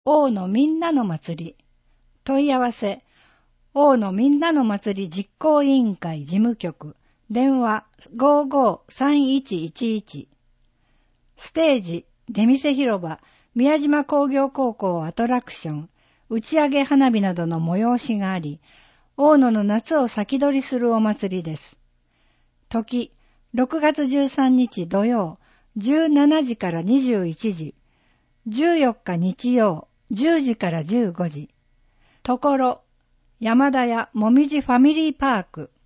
大野みんなの祭り。問い合わせ、大野みんなの祭り実行委員会事務局、電話553111。ステージ、出店広場、宮島工業高校アトラクション、打ち上げ花火などの催しがあり、大野の夏を先取りするお祭りです。時、6月13日土曜、17時から21時、14日日曜、10時から15時。ところ、山田屋もみじファミリーパーク。